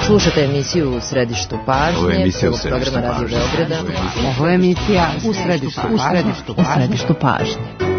Slušate emisiju U središtu pažnje. Ovo je emisija U središtu pažnje. Radio Beograda. Ovo je emisija U središtu pažnje.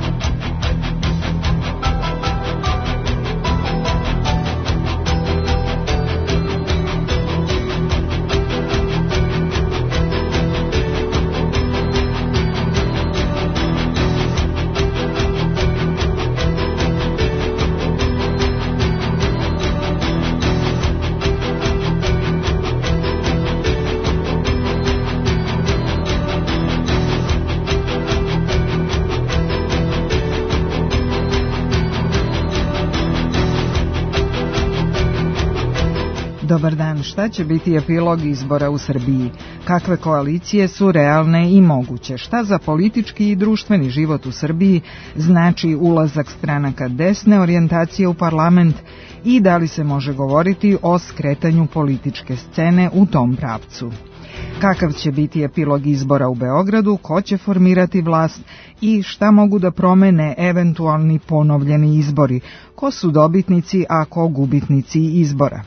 Dobar dan, šta će biti epilog izbora u Srbiji? Kakve koalicije su realne i moguće? Šta za politički i društveni život u Srbiji znači ulazak stranaka desne orijentacije u parlament i da li se može govoriti o skretanju političke scene u tom pravcu? Kakav će biti epilog izbora u Beogradu, ko će formirati vlast i šta mogu da promene eventualni ponovljeni izbori? Ko su dobitnici, a ko gubitnici izbora?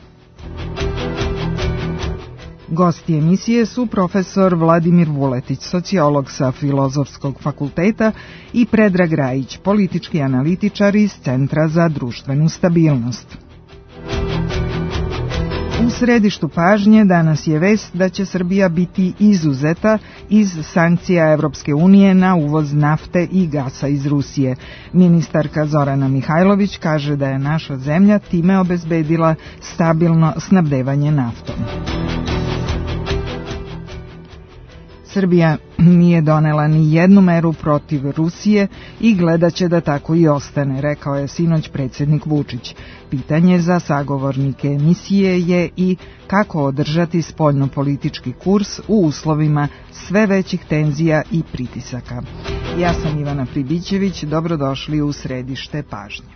Gosti emisije su profesor Vladimir Vuletić, sociolog sa Filozofskog fakulteta, i Predrag Rajić, politički analitičar iz Centra za društvenu stabilnost. U središtu pažnje danas je vest da će Srbija biti izuzeta iz sankcija Evropske unije na uvoz nafte i gasa iz Rusije. Ministarka Zorana Mihajlović kaže da je naša zemlja time obezbedila stabilno snabdevanje naftom. Srbija nije donela ni jednu meru protiv Rusije i gledaće da tako i ostane, rekao je sinoć predsjednik Vučić. Pitanje za sagovornike emisije je i kako održati spoljnopolitički kurs u uslovima sve većih tenzija i pritisaka. Ja sam Ivana Pribićević, dobrodošli u središte pažnje.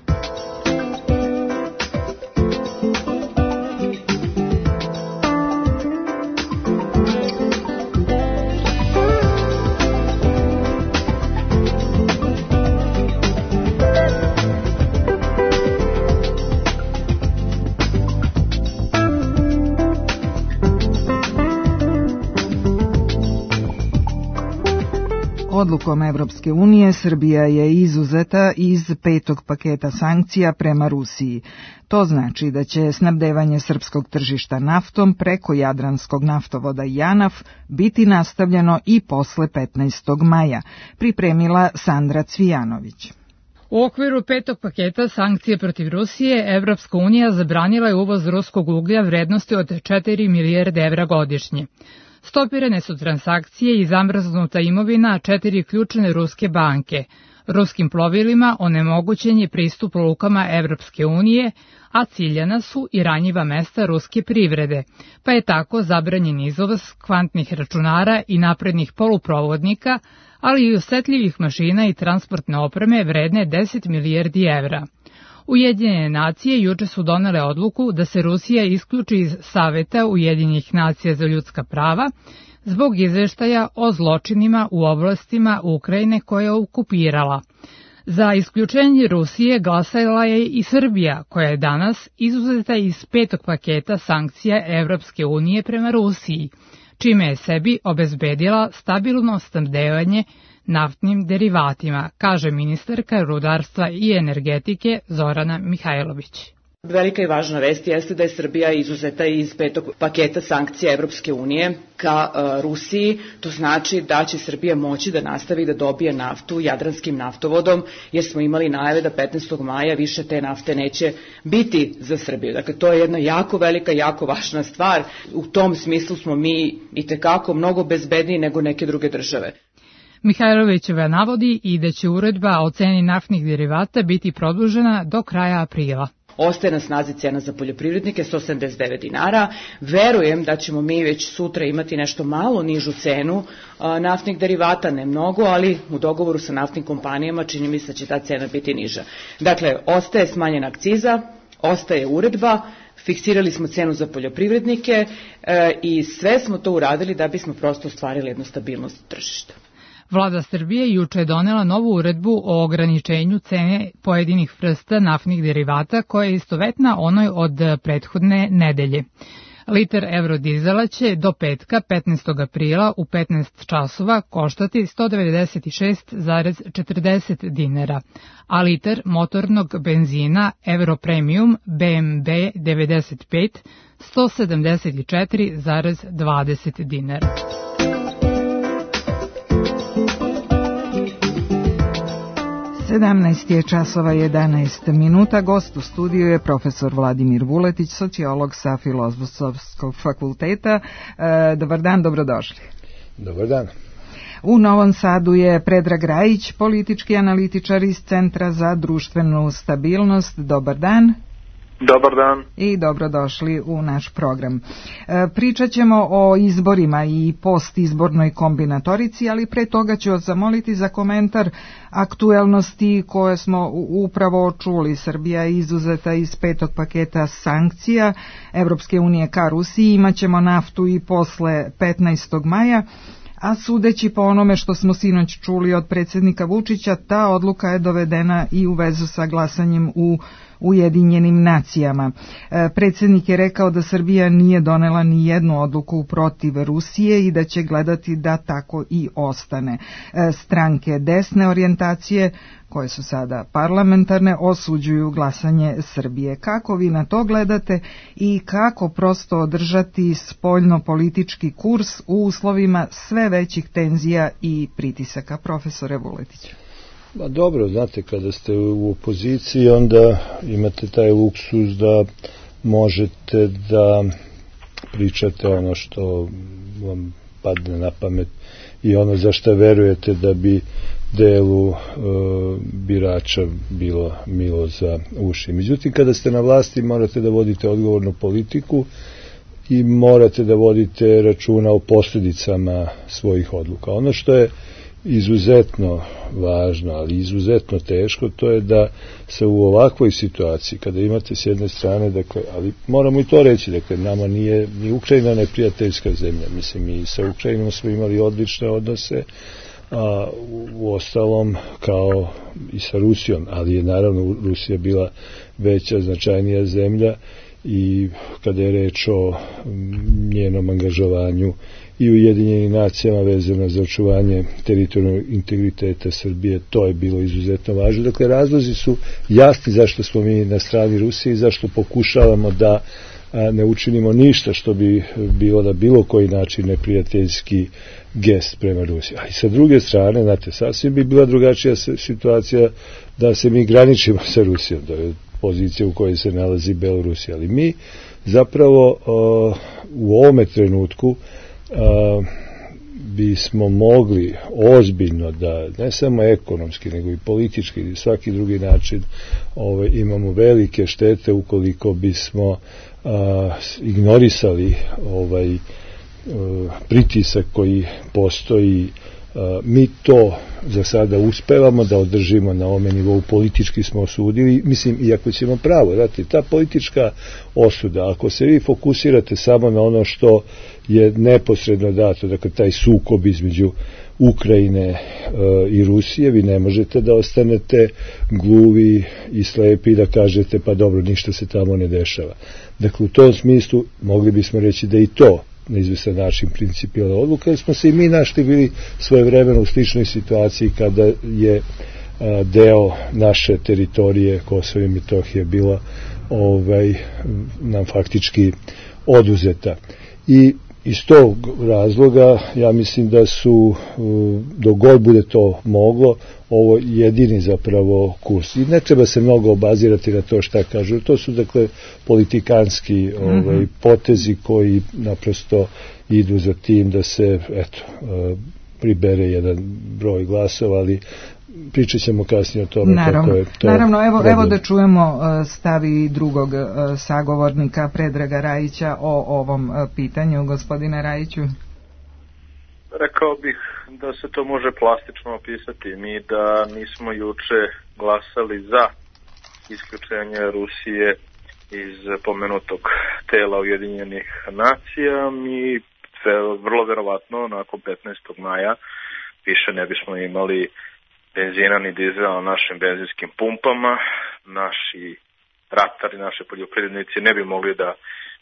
Odlukom Evropske unije Srbija je izuzeta iz 5. paketa sankcija prema Rusiji. To znači da će snabdevanje srpskog tržišta naftom preko Jadranskog naftovoda JANAF biti nastavljeno i posle 15. maja, pripremila Sandra Cvijanović. U okviru 5. paketa sankcije protiv Rusije, Evropska unija zabranila je uvoz ruskog uglja vrednosti od 4 milijarde evra godišnje. Stopirane su transakcije i zamrznuta imovina 4 ključne ruske banke. Ruskim plovilima onemogućen je pristup lukama Evropske unije, a ciljana su i ranjiva mesta ruske privrede, pa je tako zabranjen izvoz kvantnih računara i naprednih poluprovodnika, ali i osetljivih mašina i transportne opreme vredne 10 milijardi evra. Ujedinjene nacije juče su donele odluku da se Rusija isključi iz Saveta Ujedinjenih nacija za ljudska prava zbog izveštaja o zločinima u oblastima Ukrajine koje je okupirala. Za isključenje Rusije glasala je i Srbija, koja je danas izuzeta iz 5. paketa sankcija Evropske unije prema Rusiji, čime je sebi obezbedila stabilno snabdevanje naftnim derivatima, kaže ministarka rudarstva i energetike Zorana Mihajlović. Velika i važna vest jeste da je Srbija izuzeta iz 5. paketa sankcija Evropske unije ka Rusiji. To znači da će Srbija moći da nastavi da dobije naftu Jadranskim naftovodom, jer smo imali najave da 15. maja više te nafte neće biti za Srbiju. Dakle, to je jedna jako velika, jako važna stvar. U tom smislu smo mi itekako mnogo bezbedniji nego neke druge države. Mihajlovićeva navodi i da će uredba o ceni naftnih derivata biti produžena do kraja aprila. Ostaje na snazi cena za poljoprivrednike 179 dinara. Verujem da ćemo mi već sutra imati nešto malo nižu cenu naftnih derivata, ne mnogo, ali u dogovoru sa naftnim kompanijama čini mi se da će ta cena biti niža. Dakle, ostaje smanjena akciza, ostaje uredba, fiksirali smo cenu za poljoprivrednike i sve smo to uradili da bismo prosto ostvarili jednu stabilnost tržišta. Vlada Srbije juče je donela novu uredbu o ograničenju cene pojedinih vrsta naftnih derivata koja je istovetna onoj od prethodne nedelje. Liter eurodizela će do petka 15. aprila u 15 časova koštati 196,40 dinara, a liter motornog benzina Euro Premium BMB 95 174,20 dinara. 17 je časova 11 minuta. Gost u studiju je profesor Vladimir Vuletić, sociolog sa Filozofskog fakulteta. Dobar dan, dobrodošli. Dobar dan. U Novom Sadu je Predrag Rajić, politički analitičar iz Centra za društvenu stabilnost. Dobar dan. Dobar dan. I dobrodošli u naš program. Pričat ćemo o izborima i postizbornoj kombinatorici, ali pre toga ću vas zamoliti za komentar aktuelnosti koje smo upravo čuli. Srbija je izuzeta iz 5. paketa sankcija Evropske unije ka Rusiji. Imaćemo naftu i posle 15. maja. A sudeći po onome što smo sinoć čuli od predsjednika Vučića, ta odluka je dovedena i u vezu sa glasanjem u Ujedinjenim nacijama. Predsjednik je rekao da Srbija nije donela ni jednu odluku protiv Rusije i da će gledati da tako i ostane. Stranke desne orijentacije, koje su sada parlamentarne, osuđuju glasanje Srbije. Kako vi na to gledate i kako prosto održati spoljno-politički kurs u uslovima sve većih tenzija i pritisaka? Profesore Vuletić. Pa dobro, znate, kada ste u opoziciji, onda imate taj luksuz da možete da pričate ono što vam padne na pamet i ono za što verujete da bi delu birača bilo milo za uši. Međutim, kada ste na vlasti, morate da vodite odgovornu politiku i morate da vodite računa o posljedicama svojih odluka. Ono što je izuzetno važno, ali izuzetno teško, to je da se u ovakvoj situaciji, kada imate s jedne strane, dakle, ali moramo i to reći, dakle, nama nije ni Ukrajina neprijateljska zemlja, mislim, i sa Ukrajinom smo imali odlične odnose, a u ostalom kao i sa Rusijom, ali je naravno Rusija bila veća, značajnija zemlja i kada je reč o njenom angažovanju i u Ujedinjenim nacijama vezano za očuvanje teritorijalnog integriteta Srbije, to je bilo izuzetno važno. Dakle, razlozi su jasni zašto smo mi na strani Rusije i zašto pokušavamo da ne učinimo ništa što bi bilo na bilo koji način neprijateljski gest prema Rusiji. A i sa druge strane, znate, sasvim bi bila drugačija situacija da se mi graničimo sa Rusijom, da je pozicija u kojoj se nalazi Belorusija. Ali mi zapravo u ovome trenutku bismo mogli ozbiljno da ne samo ekonomski nego i politički i svaki drugi način imamo velike štete ukoliko bismo ignorisali pritisak koji postoji. Mi to za sada uspevamo da održimo na ovome nivou, politički smo osudili, mislim, iako ćemo pravo, znate, ta politička osuda, ako se vi fokusirate samo na ono što je neposredno dato, dakle taj sukob između Ukrajine i Rusije, vi ne možete da ostanete gluvi i slepi da kažete pa dobro, ništa se tamo ne dešava. Dakle, u tom smislu mogli bismo reći da i to na izvestan način principijalna odluka, jer smo se i mi našli bili svojevremeno u sličnoj situaciji kada je deo naše teritorije Kosova i Metohije bila nam faktički oduzeta. I iz tog razloga ja mislim da su, dok god bude to moglo, ovo jedini zapravo kurs. I ne treba se mnogo obazirati na to šta kažu. To su, dakle, politikanski potezi koji naprosto idu za tim da se, pribere jedan broj glasova, ali pričat ćemo kasnije o tome. Naravno, evo da čujemo stavi drugog sagovornika Predraga Rajića o ovom pitanju. Gospodine Rajiću. Rekao bih da se to može plastično opisati. Mi da nismo juče glasali za isključenje Rusije iz pomenutog tela Ujedinjenih nacija, mi vrlo verovatno nakon 15. maja više ne bismo imali benzina ni dizela na našim benzinskim pumpama, naši ratari, naši poljoprivrednici ne bi mogli da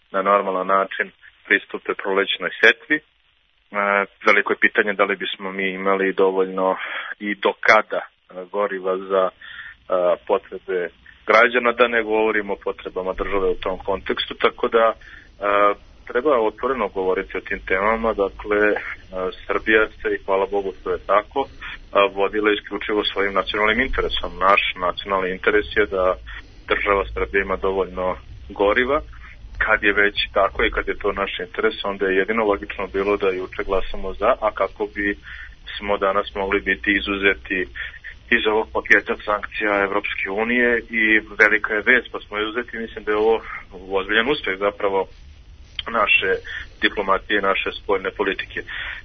na normalan način pristupe prolećnoj setvi. Veliko je pitanje da li bismo mi imali dovoljno i do kada goriva za potrebe građana, da ne govorimo o potrebama države u tom kontekstu, tako da treba otvoreno govoriti o tim temama. Dakle, Srbija se, i hvala Bogu što je tako, vodila isključivo svojim nacionalnim interesom. Naš nacionalni interes je da država Srbija ima dovoljno goriva. Kad je već tako i kad je to naš interes, onda je jedino logično bilo da juče glasamo za, a kako bi smo danas mogli biti izuzeti iz ovog paketa sankcija Evropske unije, i velika je vest pa smo izuzeti. Mislim da je ovo ozbiljan uspeh zapravo naše diplomatije i naše spoljne politike.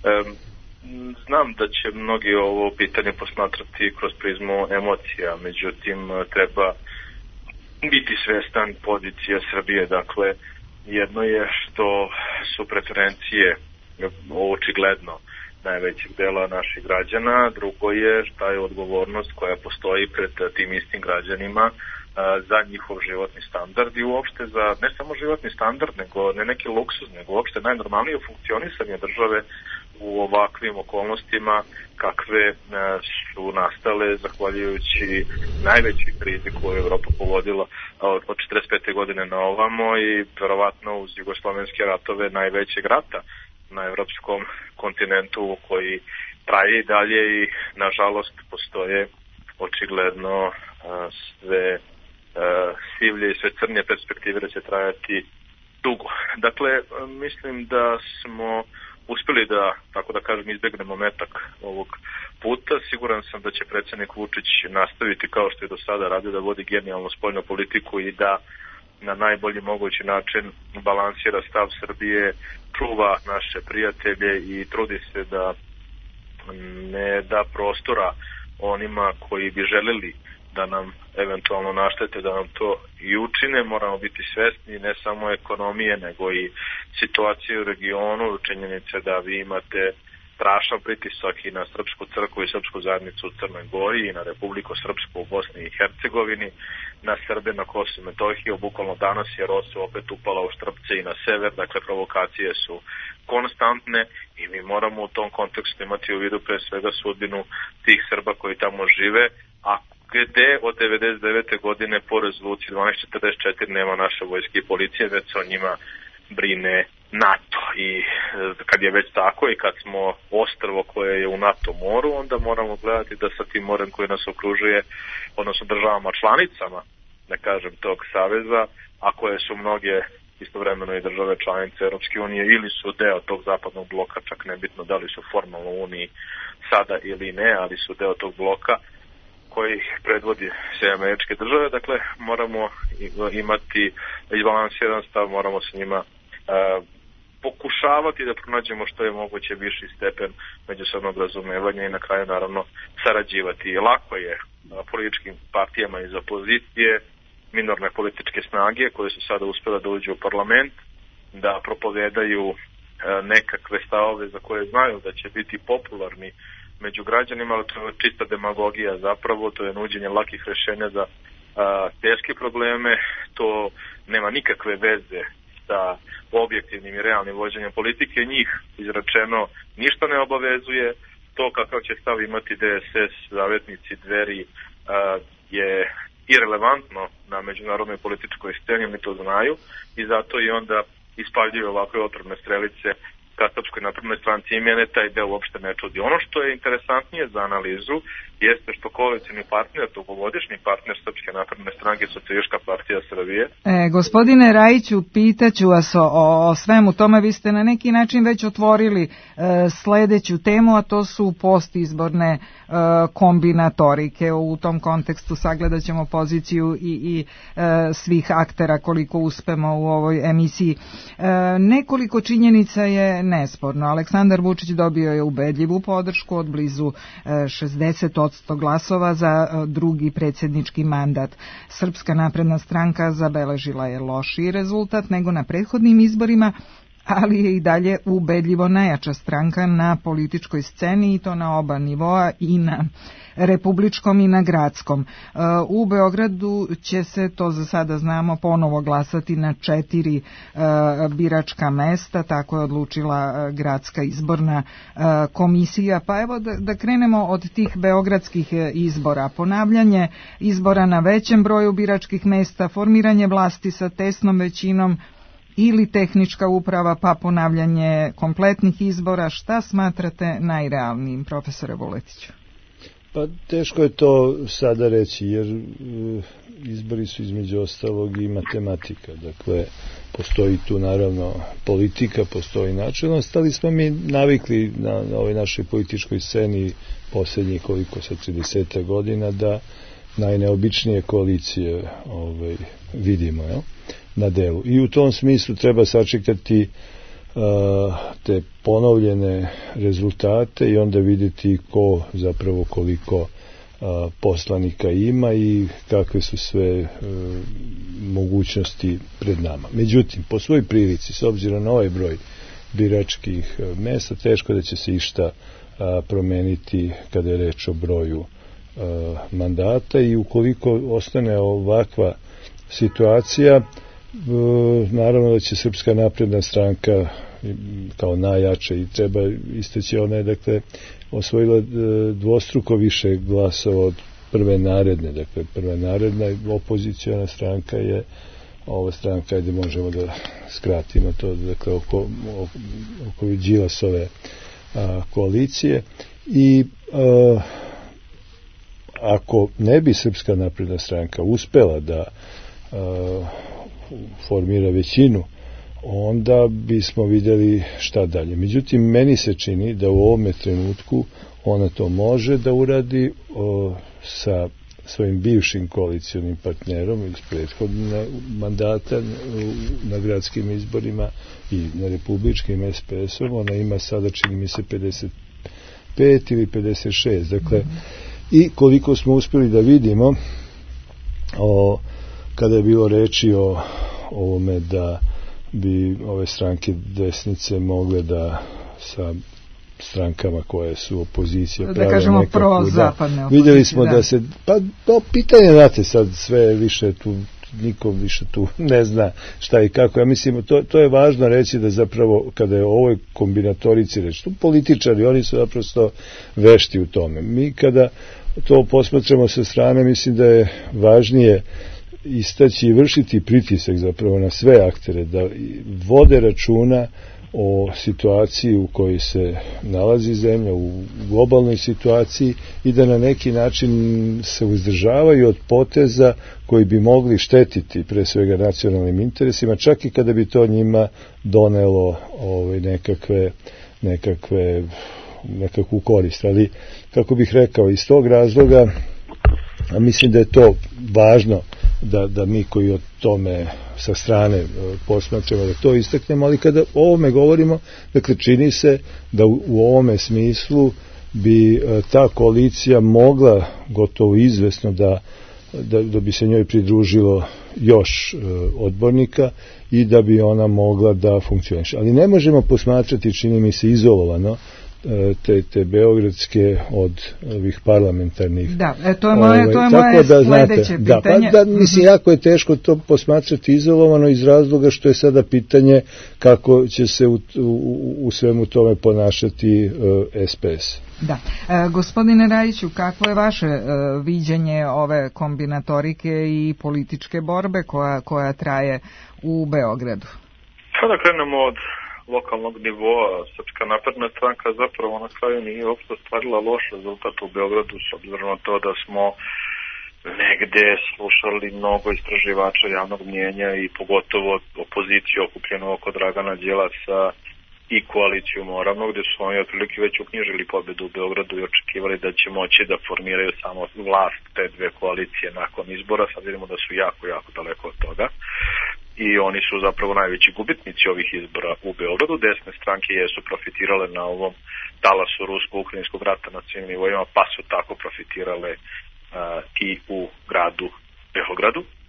Znam da će mnogi ovo pitanje posmatrati kroz prizmu emocija, međutim treba biti svestan pozicije Srbije. Dakle, jedno je što su preferencije očigledno najvećeg dela naših građana, drugo je šta je odgovornost koja postoji pred tim istim građanima za njihov životni standard i uopšte za ne samo životni standard, nego ne neki luksuz, nego uopšte najnormalnije funkcionisanje države u ovakvim okolnostima kakve su nastale zahvaljujući najvećoj krizi koju je Evropa pogodila od 45. godine na ovamo i verovatno uz jugoslovenske ratove najvećeg rata na evropskom kontinentu koji traje i dalje i nažalost postoje očigledno sve sivlje i sve crnije perspektive da će trajati dugo. Dakle, mislim da smo uspeli da, tako da kažem, izbegnemo metak ovog puta. Siguran sam da će predsjednik Vučić nastaviti kao što je do sada radio, da vodi genijalnu spoljnu politiku i da na najbolji mogući način balansira stav Srbije, čuva naše prijatelje i trudi se da ne da prostora onima koji bi želeli da nam eventualno naštete, da nam to i učine. Moramo biti svesni ne samo ekonomije, nego i situacije u regionu, činjenice da vi imate strašan pritisak i na Srpsku crkvu i Srpsku zajednicu u Crnoj Gori i na Republiku Srpsku u Bosni i Hercegovini, na Srbe na Kosovu i Metohiji. Bukvalno danas je Rosu opet upala u Štrpce i na sever, dakle provokacije su konstantne i mi moramo u tom kontekstu imati u vidu pre svega sudbinu tih Srba koji tamo žive, a gde od 99. godine po rezoluciji 1244 nema naše vojske i policije, već se o njima brine NATO. I kad je već tako i kad smo ostrvo koje je u NATO moru, onda moramo gledati da sa tim morem koji nas okružuje, odnosno državama članicama, ne kažem, tog saveza, a koje su mnoge istovremeno i države članice Europske unije ili su deo tog zapadnog bloka, čak nebitno da li su formalno u Uniji sada ili ne, ali su deo tog bloka koji predvodi sve američke države. Dakle, moramo imati izbalansiran stav, moramo s njima pokušavati da pronađemo što je moguće viši stepen međusobnog razumevanja i na kraju naravno sarađivati. Lako je političkim partijama iz opozicije, minorne političke snage koje su sada uspjela da uđu u parlament, da propovedaju nekakve stavove za koje znaju da će biti popularni među građanima, ali to je čista demagogija zapravo, to je nuđenje lakih rešenja za teške probleme, to nema nikakve veze sa objektivnim i realnim vođenjem politike, njih izračeno ništa ne obavezuje, to kakav će stav imati DSS, zavetnici, Dveri je irelevantno na međunarodnoj političkoj sceni, oni to znaju i zato i onda ispaljuju ovakve otrovne strelice ka Srpskoj naprednoj stranci i mene taj deo uopšte ne čudi. Ono što je interesantnije za analizu jeste što koalicijni partner, dugogodišnji partner Srpske napredne stranke, Socijalistička partija Srbije. Gospodine Rajiću, pitaću vas o svemu tome. Vi ste na neki način već otvorili sledeću temu, a to su postizborne kombinatorike. U tom kontekstu sagledat ćemo poziciju i svih aktera koliko uspemo u ovoj emisiji. Nekoliko činjenica je nesporno. Aleksandar Vučić dobio je ubedljivu podršku od blizu 60% glasova za drugi predsjednički mandat. Srpska napredna stranka zabeležila je lošiji rezultat nego na prethodnim izborima, ali je i dalje ubedljivo najjača stranka na političkoj sceni i to na oba nivoa, i na republičkom i na gradskom. U Beogradu će se, to za sada znamo, ponovo glasati na 4 biračka mesta, tako je odlučila gradska izborna komisija. Pa evo da krenemo od tih beogradskih izbora. Ponavljanje izbora na većem broju biračkih mesta, formiranje vlasti sa tesnom većinom ili tehnička uprava, pa ponavljanje kompletnih izbora. Šta smatrate najrealnijim, profesore Vuletiću? Pa teško je to sada reći, jer izbori su između ostalog i matematika. Dakle, postoji tu naravno politika, postoji načelnost, ali smo mi navikli na ovoj našoj političkoj sceni posljednjih koliko sad 30 godina da najneobičnije koalicije vidimo na delu. I u tom smislu treba sačekati te ponovljene rezultate i onda vidjeti ko zapravo koliko poslanika ima i kakve su sve mogućnosti pred nama. Međutim, po svoj prilici, s obzirom na ovaj broj biračkih mesta, teško da će se išta promeniti kada je reč o broju mandata, i ukoliko ostane ovakva situacija, naravno da će Srpska napredna stranka kao najjača, i treba istaći, ona je dakle osvojila dvostruko više glasova od prve naredne. Dakle, prva naredna opozicijona stranka je ova stranka, gdje možemo da skratimo to, dakle oko Đilasove koalicije. I ako ne bi Srpska napredna stranka uspela da formira većinu, onda bismo vidjeli šta dalje. Međutim, meni se čini da u ovome trenutku ona to može da uradi sa svojim bivšim koalicionim partnerom iz prethodnog mandata na gradskim izborima i na republičkim SPS-om. Ona ima sada, čini mi se, 55 ili 56. Dakle, i koliko smo uspjeli da vidimo kada je bilo reči o ovome da bi ove stranke desnice mogle da sa strankama koje su opozicija, da kažemo pro-zapadne opozicije. Vidjeli smo da se, pa to pitanje, znate, sad sve više tu, nikom više tu ne zna šta i kako. Ja mislim, to je važno reći, da zapravo kada je o ovoj kombinatorici reći, tu političari, oni su zaprosto vešti u tome. Mi kada to posmatramo sa strane, mislim da je važnije istaći i vršiti pritisak zapravo na sve aktere da vode računa o situaciji u kojoj se nalazi zemlja, u globalnoj situaciji, i da na neki način se uzdržavaju od poteza koji bi mogli štetiti pre svega nacionalnim interesima, čak i kada bi to njima donelo nekakvu korist. Ali, kako bih rekao, iz tog razloga mislim da je to važno da mi koji o tome sa strane posmatramo, da to istaknemo, ali kada o ovome govorimo, dakle, čini se da u ovome smislu bi ta koalicija mogla gotovo izvesno da bi se njoj pridružilo još odbornika i da bi ona mogla da funkcioniše. Ali ne možemo posmatrati, čini mi se, izolovano te beogradske od ovih parlamentarnih. Da, to je moje sledeće pitanje. Mislim, jako je teško to posmatrati izolovano iz razloga što je sada pitanje kako će se u svemu tome ponašati SPS. Da. Gospodine Rajiću, kakvo je vaše viđenje ove kombinatorike i političke borbe koja traje u Beogradu? Kada krenemo od lokalnog nivoa, Srpska napredna stranka zapravo na kraju nije uopšte ostvarila loš rezultat u Beogradu, s obzirom na to da smo negde slušali mnogo istraživača javnog mnjenja i pogotovo opoziciju okupljenu oko Dragana Đilasa i koaliciju Moravno, gde su oni otprilike već uknjižili pobedu u Beogradu i očekivali da će moći da formiraju samo vlast te dve koalicije nakon izbora. Sad vidimo da su jako, jako daleko od toga. I oni su zapravo najveći gubitnici ovih izbora u Beogradu. Desne stranke jesu profitirale na ovom talasu rusko-ukrajinskog rata na svim nivoima, pa su tako profitirale i u gradu Beogradu.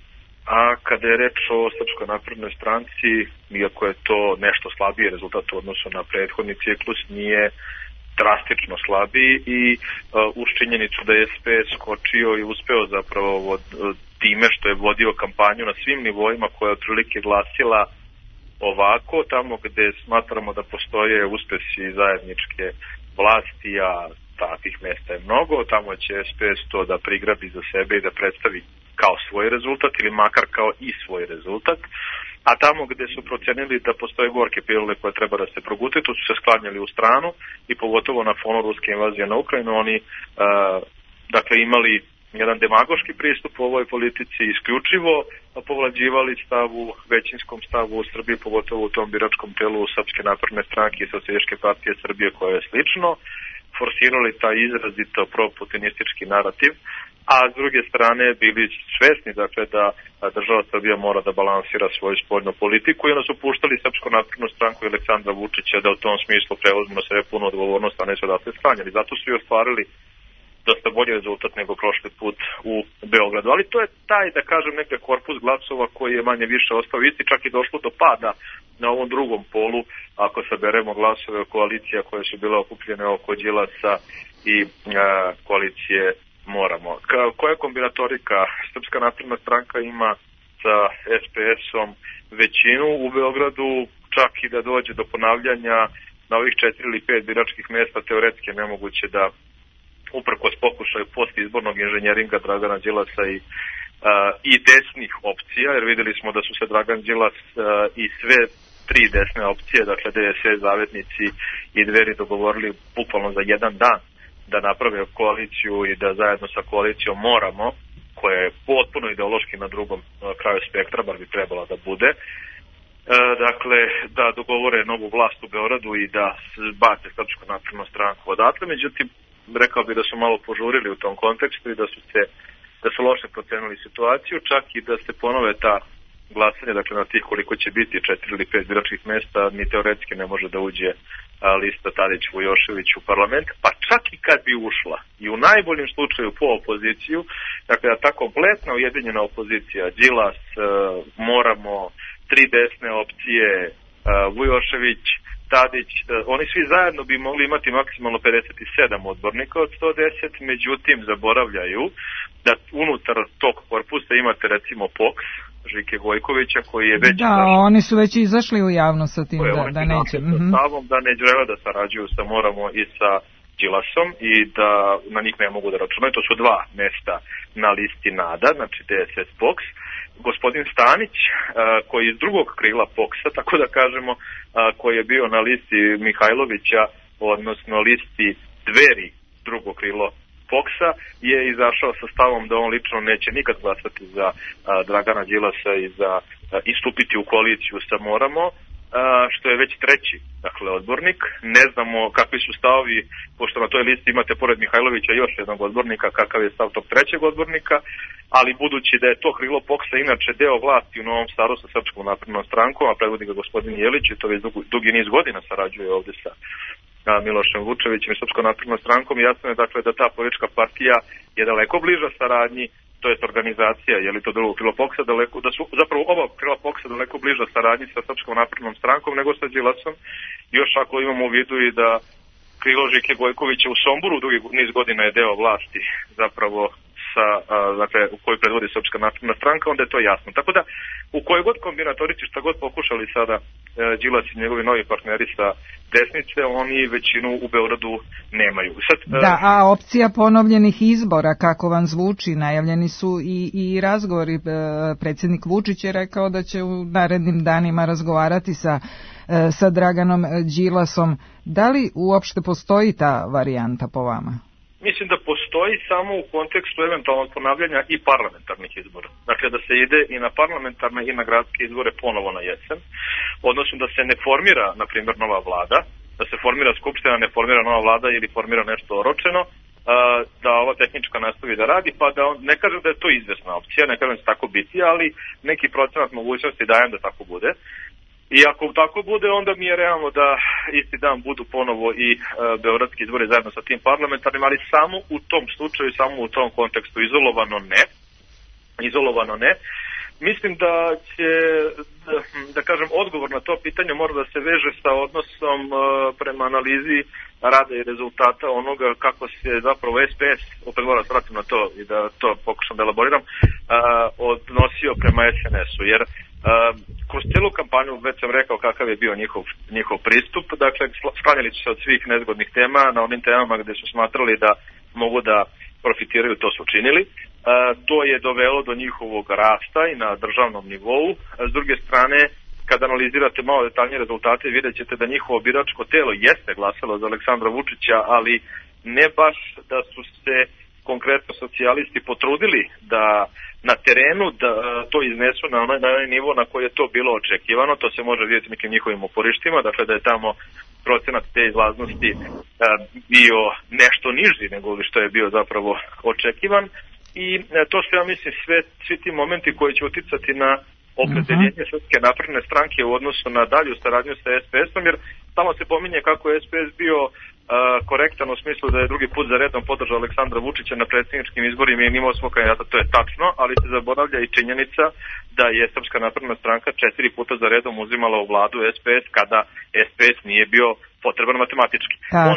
a kada je reč o Srpskoj naprednoj stranci, iako je to nešto slabiji rezultat u odnosu na prethodni ciklus, nije drastično slabiji i uz činjenicu da je SPS skočio i uspeo zapravo time što je vodio kampanju na svim nivoima koja je otprilike glasila ovako, tamo gde smatramo da postoje uspesi zajedničke vlasti, a takvih mesta je mnogo, tamo će SPS to da prigrabi za sebe i da predstavi kao svoj rezultat ili makar kao i svoj rezultat, a tamo gde su procenili da postoje gorke pilule koje treba da se progute, tu su se sklanjali u stranu i pogotovo na fonu ruske invazije na Ukrajinu, oni dakle imali jedan demagoški pristup u ovoj politici, isključivo povlađivali većinskom stavu u Srbiji, pogotovo u tom biračkom telu Srpske napredne stranke i Socijalističke partije Srbije koja je slično, forsirali taj izrazito proputinistički narativ, a s druge strane bili svesni dakle da država Srbija mora da balansira svoju spoljnu politiku i onda su puštali Srpsku naprednu stranku i Aleksandra Vučića da u tom smislu preuzmu na sebe punu odgovornost, a ne su odatle sklanjali. Zato su i ostvarili dosta bolji rezultat nego prošli put u Beogradu. Ali to je taj, da kažem, neki korpus glasova koji je manje više ostao isti, čak i došlo do pada na ovom drugom polu, ako saberemo glasove koalicija koje su bile okupljene oko Đilasa i koalicije Moramo. Koja kombinatorika? Srpska napredna stranka ima sa SPS-om većinu u Beogradu, čak i da dođe do ponavljanja na ovih 4 ili 5 biračkih mesta, teoretski je nemoguće da uprkos pokušaju postizbornog inženjeringa Dragana Đilasa i desnih opcija, jer videli smo da su se Dragan Đilas i sve 3 desne opcije, dakle DSS, Zavetnici i Dveri dogovorili bukvalno za jedan dan da naprave koaliciju i da zajedno sa koalicijom Moramo, koja je potpuno ideološki na drugom kraju spektra, bar bi trebala da bude, dakle, da dogovore novu vlast u Beogradu i da bace Srpsku naprednu stranku odatle. Međutim, rekao bih da su malo požurili u tom kontekstu i da su loše procenili situaciju, čak i da se ponove ta glasanje, dakle na tih koliko će biti 4 ili 5 biračkih mesta, ni teoretski ne može da uđe lista Tadić-Vujošević u parlament, pa čak i kad bi ušla i u najboljem slučaju po opoziciju, dakle da ta kompletna ujedinjena opozicija, Đilas, Moramo, 3 desne opcije, Vujošević, Tadić, oni svi zajedno bi mogli imati maksimalno 57 odbornika od 110, međutim zaboravljaju da unutar tog korpusa imate recimo POKS, Žike Gojkovića, koji je već... Da, oni su već izašli u javnost sa tim da neće. Stavom da ne žele da sarađuju sa Moramo i sa Đilasom i da na njih ne mogu da računaju. To su 2 mesta na listi NADA, znači DSS POKS. Gospodin Stanić, koji iz drugog krila POKS-a, tako da kažemo, koji je bio na listi Mihajlovića, odnosno listi Dveri, drugo krilo POKS-a, je izašao sa stavom da on lično neće nikad glasati za Dragana Đilasa i stupiti u koaliciju sa Moramo, što je već 3. dakle odbornik. Ne znamo kakvi su stavovi, pošto na toj listi imate pored Mihajlovića još jednog odbornika, kakav je stav tog 3. odbornika, ali budući da je to krilo POKS-a inače deo vlasti u Novom Sadu sa Srpskom naprednom strankom, a predvodi ga gospodin Jelić i to već dugi niz godina sarađuje ovde sa Milošem Vučevićem i Srpskom naprednom strankom, jasno je dakle da ta politička partija je daleko bliža saradnji, to jest organizacija, je li to drugo krilo POKS-a, da su zapravo oba krila POKS-a daleko bliža saradnji sa Srpskom naprednom strankom nego sa Đilasom, još ako imamo u vidu i da krilo Žike Gojkovića u Somboru dugi niz godina je deo vlasti zapravo dakle, u kojoj predvodi Srpska napredna stranka, onda je to jasno. Tako da, u kojoj god kombinatorici šta god pokušali sada Đilas i njegovi novi partneri sa desnice, oni većinu u Beogradu nemaju. Sad, da, a opcija ponovljenih izbora, kako vam zvuči, najavljeni su i razgovori. Predsjednik Vučić je rekao da će u narednim danima razgovarati sa Draganom Đilasom. Da li uopšte postoji ta varijanta po vama? Mislim da postoji samo u kontekstu eventualnog ponavljanja i parlamentarnih izbora. Dakle, da se ide i na parlamentarne i na gradske izbore ponovo na jesen, odnosno da se ne formira, na primjer, nova vlada, da se formira skupština, ne formira nova vlada ili formira nešto oročeno, da ova tehnička nastavi da radi, pa da ne kažem da je to izvesna opcija, ne kažem da će tako biti, ali neki procenat mogućnosti dajem da tako bude. I ako tako bude, onda mi je realno da isti dan budu ponovo i beogradski izbori zajedno sa tim parlamentarnim, ali samo u tom slučaju, samo u tom kontekstu, izolovano ne. Mislim da će, da kažem, odgovor na to pitanje mora da se veže sa odnosom prema analizi rada i rezultata onoga kako se zapravo SPS, opet moram se vratim na to i da to pokušam da elaboriram, odnosio prema SNS-u, jer kroz celu kampanju već sam rekao kakav je bio njihov pristup, dakle sklanjali su se od svih nezgodnih tema, na onim temama gde su smatrali da mogu da profitiraju, to su učinili. To je dovelo do njihovog rasta i na državnom nivou. S druge strane, kad analizirate malo detaljnije rezultate, vidjet ćete da njihovo biračko telo jeste glasalo za Aleksandra Vučića, ali ne baš da su se konkretno socijalisti potrudili da na terenu da to iznesu na onaj nivo na koji je to bilo očekivano. To se može vidjeti nekim njihovim uporištima, dakle da je tamo procenat te izlaznosti bio nešto niži nego što je bio zapravo očekivan. I to su, ja mislim, svi ti momenti koji će uticati na opredeljenje Srpske napredne stranke u odnosu na dalju saradnju sa SPS-om, jer tamo se pominje kako je SPS bio korektan u smislu da je drugi put za redom podržao Aleksandra Vučića na predsjedničkim izborima i imao smo kandidata, to je tačno, ali se zaboravlja i činjenica da je Srpska napredna stranka 4 puta za redom uzimala u vladu SPS kada SPS nije bio potreban matematički.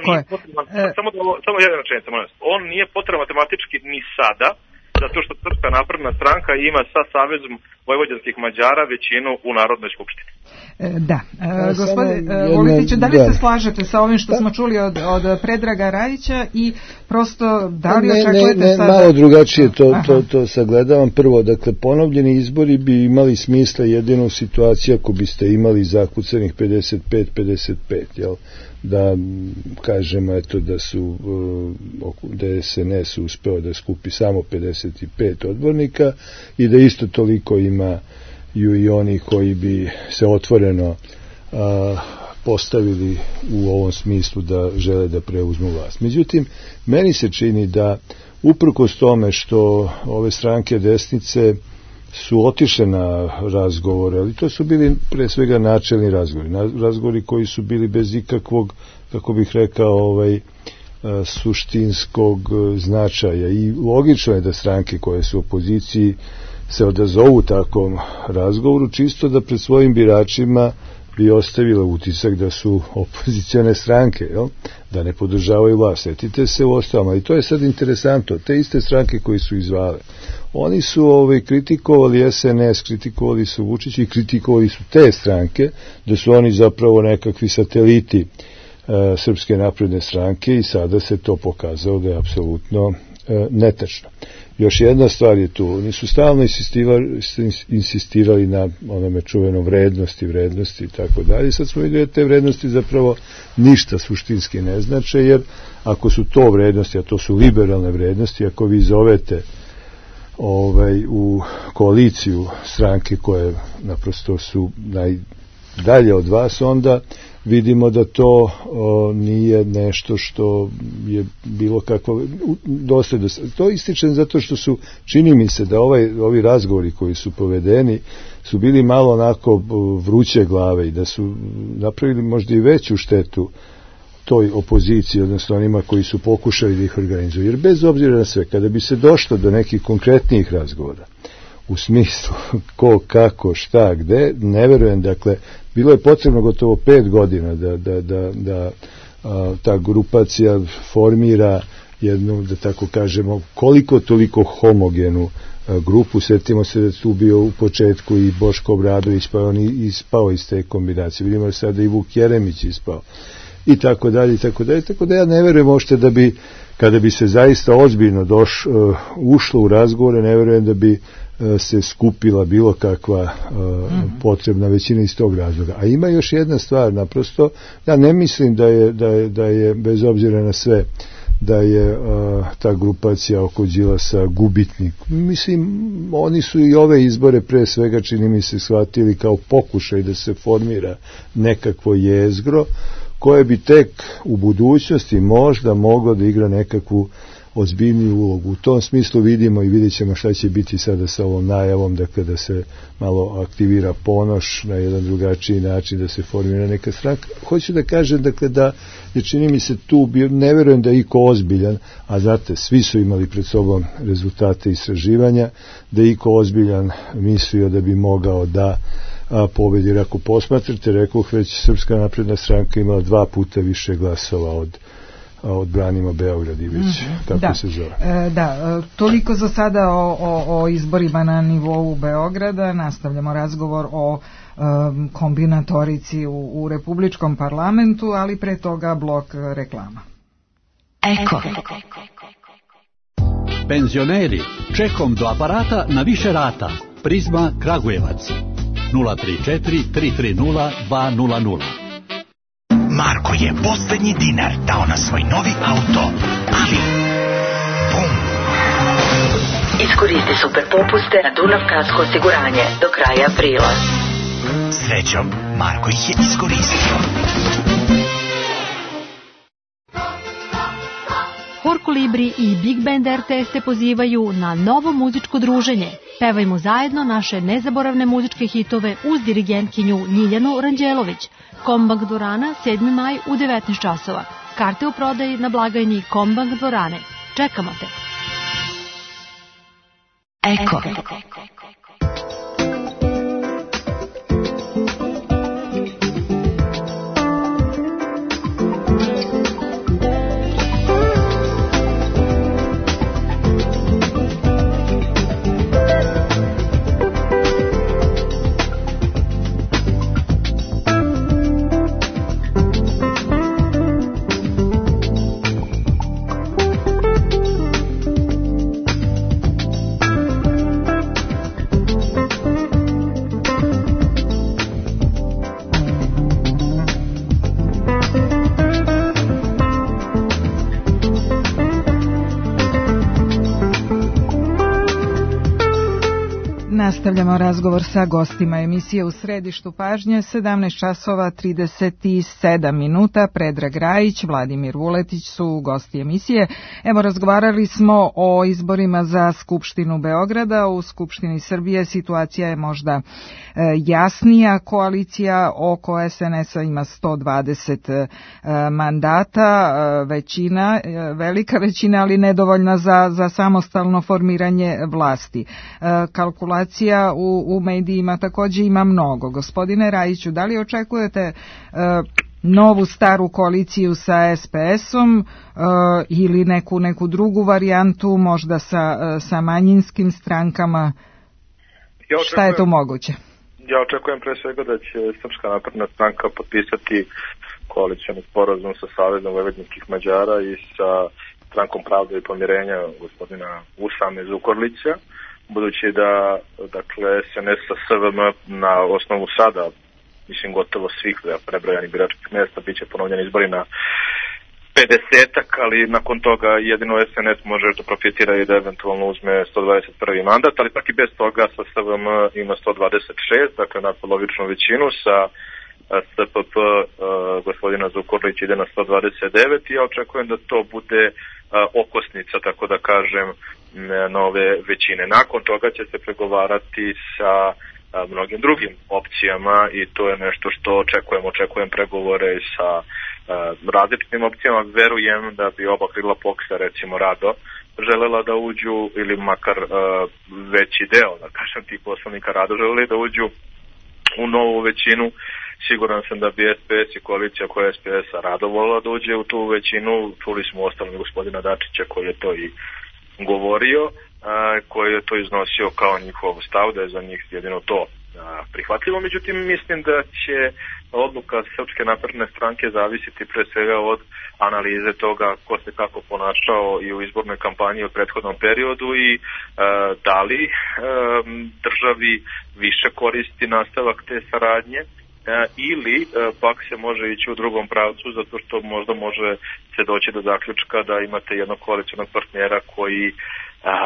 Samo jedna rečenica, molim vas. On nije potreban matematički ni sada, zato što Srpska napredna stranka ima sa Savezom vojvođanskih Mađara većinu u Narodnoj skupštini. Da. Gospodine Vuletiću, da li se slažete sa ovim što smo čuli od Predraga Rajića i prosto da li očekujete sada... Malo drugačije to sagledavam. Prvo, dakle, ponovljeni izbori bi imali smisla jedino u situaciji ako biste imali zakucanih 55-55, jel? Da kažemo eto da su da SNS uspeo da skupi samo 55 odbornika i da isto toliko imaju i oni koji bi se otvoreno postavili u ovom smislu da žele da preuzmu vlast. Međutim, meni se čini da uprkos tome što ove stranke desnice su otišle na razgovore, ali to su bili pre svega načelni razgovori koji su bili bez ikakvog, kako bih rekao, suštinskog značaja i logično je da stranke koje su u opoziciji se odazovu takvom razgovoru čisto da pred svojim biračima bi ostavila utisak da su opozicione stranke, jel? Da ne podržavaju vlast. Sjetite se u ostalom, ali to je sad interesantno. Te iste stranke koji su izvale, oni su kritikovali SNS, kritikovali su Vučića i kritikovali su te stranke, da su oni zapravo nekakvi sateliti Srpske napredne stranke i sada se to pokazalo da je apsolutno netačno. Još jedna stvar je tu, oni su stalno insistirali na onome čuveno vrednosti i tako dalje. Sad smo vidjeli da te vrednosti zapravo ništa suštinski ne znače, jer ako su to vrednosti, a to su liberalne vrednosti, ako vi zovete u koaliciju stranke koje naprosto su najdalje od vas, onda vidimo da to nije nešto što je bilo kakvo dosledno. To ističem zato što su, čini mi se da ovi razgovori koji su povedeni su bili malo onako vruće glave i da su napravili možda i veću štetu toj opoziciji, odnosno onima koji su pokušali da ih organizuju. Jer bez obzira na sve, kada bi se došlo do nekih konkretnijih razgovora, u smislu ko, kako, šta, gde, ne verujem, dakle, bilo je potrebno gotovo 5 godina da ta grupacija formira jednu, da tako kažemo, koliko toliko homogenu grupu. Sjetimo se da tu bio u početku i Boško Obradović, pa on ispao iz te kombinacije. Vidimo sada i Vuk Jeremić ispao. I tako dalje, i tako dalje. Tako da ja ne verujem ošte da bi, kada bi se zaista ozbiljno ušlo u razgovore, ne verujem da bi se skupila bilo kakva potrebna većina iz tog razloga. A ima još jedna stvar, naprosto, ja ne mislim da je bez obzira na sve, da je ta grupacija oko Đilasa gubitnik. Mislim, oni su i ove izbore pre svega, čini mi se, shvatili kao pokušaj da se formira nekakvo jezgro koje bi tek u budućnosti možda moglo da igra nekakvu ozbiljniju ulogu. U tom smislu vidimo i vidjet ćemo šta će biti sada sa ovom najavom, dakle da se malo aktivira Ponoš na jedan drugačiji način, da se formira neka stranka. Hoću da kažem, dakle, da je, čini mi se tu, ne verujem da je iko ozbiljan, a znate, svi su imali pred sobom rezultate istraživanja, da je iko ozbiljan mislio da bi mogao da pobedi. Jer ako posmatrate, rekoh već, Srpska napredna stranka imala 2 puta više glasova od Branimo Beograd i već, tako se zove. Toliko za sada o izborima na nivou Beograda. Nastavljamo razgovor o kombinatorici u Republičkom parlamentu, ali pre toga blok reklama. Eko. Penzioneri, čekom do aparata na više rata. Prizma Kragujevac 034 330 200. Marko je poslednji dinar dao na svoj novi auto, ali bum! Iskoristi super popuste na Dunav kasko osiguranje do kraja aprila. Srećom, Marko ih je iskoristio. Hor Kolibri i Big Band RTS te pozivaju na novo muzičko druženje. Pevajmo zajedno naše nezaboravne muzičke hitove uz dirigentkinju Ljiljanu Ranđelović. Kombank dvorana, 7. maj u 19 časova. Karte u prodaji na blagajni Kombank dvorane. Čekamo te. Eko. Nastavljamo razgovor sa gostima emisije U središtu pažnje, 17 časova 37 minuta. Predrag Rajić, Vladimir Vuletić su gosti emisije. Evo, razgovarali smo o izborima za Skupštinu Beograda. U Skupštini Srbije situacija je možda jasnija. Koalicija oko SNS-a ima 120 mandata, većina, velika većina, ali nedovoljna za samostalno formiranje vlasti. Kalkulacija u medijima također ima mnogo. Gospodine Rajiću, da li očekujete novu staru koaliciju sa SPS-om ili neku drugu varijantu, možda sa manjinskim strankama? Šta je to moguće? Ja očekujem pre svega da će Srpska napredna stranka potpisati koalicioni sporazum sa Savezom vojvođanskih Mađara i sa Strankom pravde i pomirenja gospodina Usame Zukorlića, budući da, dakle, SNS sa SVM na osnovu sada, mislim, gotovo svih prebrojanih biračkih mjesta biće ponovljeni izbori na 50-ak, ali nakon toga jedino SNS može da profitira i da eventualno uzme 121. mandat, ali pak i bez toga sa SVM ima 126, dakle nadpolovičnu većinu, sa SPP gospodina Zukorlića ide na 129 i ja očekujem da to bude okosnica, tako da kažem, nove većine. Nakon toga će se pregovarati sa mnogim drugim opcijama i to je nešto što očekujem pregovore sa različitim opcijama. Verujem da bi oba krila POKS-a, recimo Rado, želela da uđu, ili makar veći deo, da kažem, tih poslanika Rado želeli da uđu u novu većinu. Siguran sam da bi SPS i koalicija koja je SPS-a Rado volila da uđe u tu većinu. Čuli smo ostalom gospodina Dačića koji je to i govorio, koji je to iznosio kao njihov stav, da je za njih jedino to prihvatljivo. Međutim, mislim da će odluka Srpske napredne stranke zavisiti pre svega od analize toga ko se kako ponašao i u izbornoj kampanji u prethodnom periodu i da li državi više koristi nastavak te saradnje ili pak se može ići u drugom pravcu, zato što možda može se doći do zaključka da imate jednog koalicionog partnera koji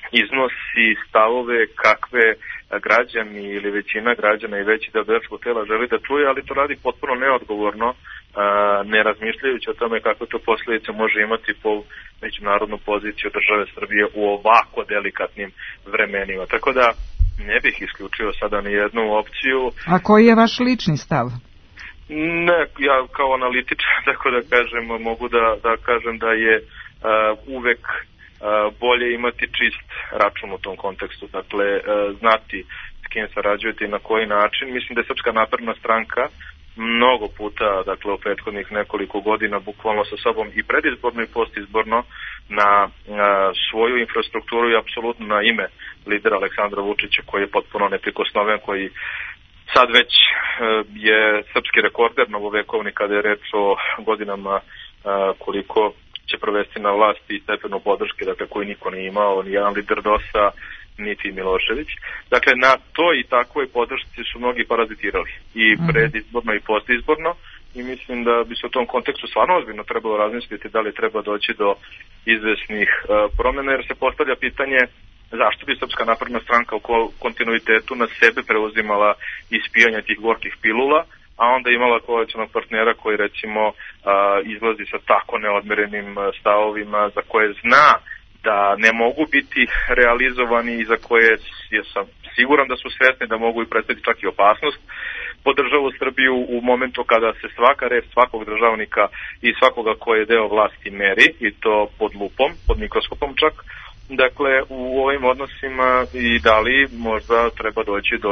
iznosi stavove kakve građani ili većina građana i veći deo biračkog tela želi da čuje, ali to radi potpuno neodgovorno, ne razmišljajući o tome kakve to posljedice može imati po međunarodnu poziciju države Srbije u ovako delikatnim vremenima. Tako da ne bih isključio sada ni jednu opciju. A koji je vaš lični stav? Ne, ja kao analitičar, tako da kažem, mogu da kažem da je uvek bolje imati čist račun u tom kontekstu, dakle znati s kim sarađujete i na koji način. Mislim da je Srpska napredna stranka mnogo puta, dakle u prethodnih nekoliko godina, bukvalno sa sobom i predizborno i postizborno na svoju infrastrukturu i apsolutno na ime lidera Aleksandra Vučića, koji je potpuno neprikosnoven, koji sad već je srpski rekorder novovekovni kada je reč o godinama koliko će provesti na vlasti i stepenu podrške, dakle koji niko nije imao, ni jedan lider DOS-a, niti Milošević. Dakle, na to i takvoj podršci su mnogi parazitirali. I predizborno i postizborno. I mislim da bi se u tom kontekstu stvarno ozbiljno trebalo razmisliti da li treba doći do izvesnih promjena, jer se postavlja pitanje zašto bi Srpska napredna stranka u kontinuitetu na sebe preuzimala ispijanje tih gorkih pilula, a onda imala koalicionog partnera koji recimo izlazi sa tako neodmerenim stavovima za koje zna da ne mogu biti realizovani i za koje sam siguran da su svesni da mogu i predstaviti čak i opasnost po državu Srbiju u momentu kada se svaka reč svakog državnika i svakoga koji je deo vlasti meri, i to pod lupom, pod mikroskopom čak. Dakle, u ovim odnosima i da li možda treba doći do